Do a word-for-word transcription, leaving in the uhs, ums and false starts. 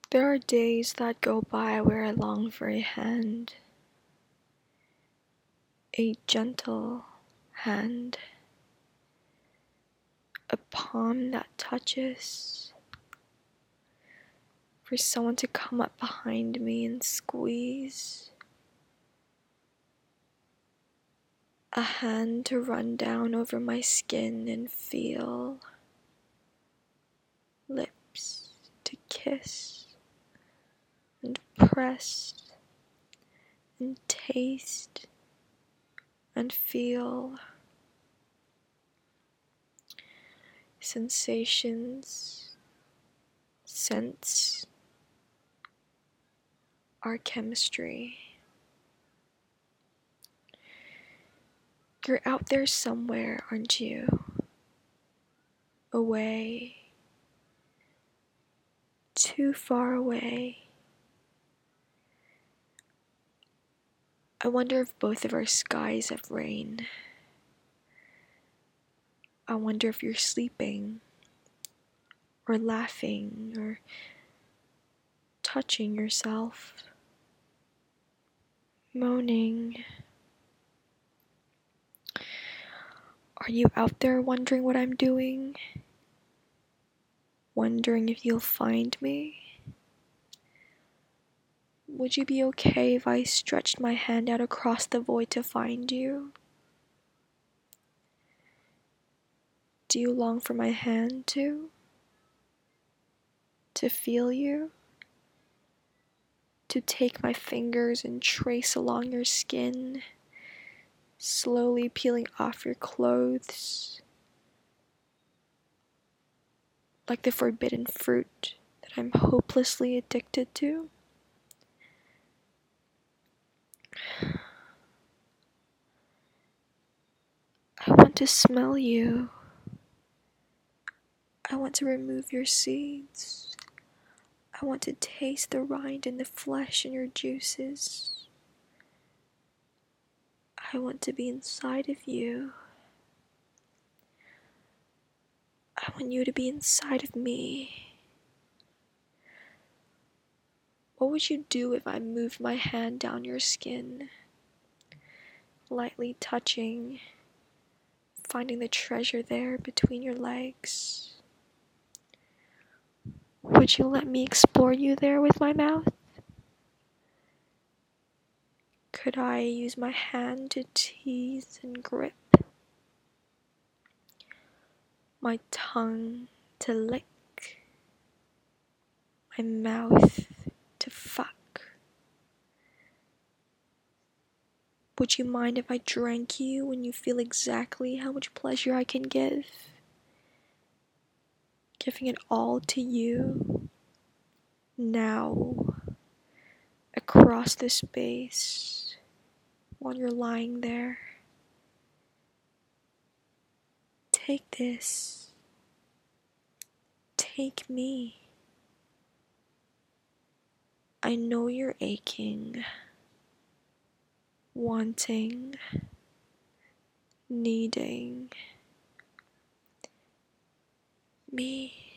There are days that go by where I long for a hand, a gentle hand, a palm that touches, for someone to come up behind me and squeeze, a hand to run down over my skin and feel, lips to kiss and press and taste and feel, sensations, scents, our chemistry. You're out there somewhere, aren't you? Away, too far away. I wonder if both of our skies have rain. I wonder if you're sleeping, or laughing, or touching yourself, moaning. Are you out there wondering what I'm doing? Wondering if you'll find me? Would you be okay if I stretched my hand out across the void to find you? Do you long for my hand too? To feel you? To take my fingers and trace along your skin, slowly peeling off your clothes, like the forbidden fruit that I'm hopelessly addicted to? I want to smell you. I want to remove your seeds. I want to taste the rind and the flesh in your juices. I want to be inside of you. I want you to be inside of me. What would you do if I moved my hand down your skin, lightly touching, finding the treasure there between your legs? Would you let me explore you there with my mouth? Could I use my hand to tease and grip? My tongue to lick? My mouth to fuck? Would you mind if I drank you and you feel exactly how much pleasure I can give? Giving it all to you, now, across the space, while you're lying there. Take this. Take me. I know you're aching, wanting, needing me.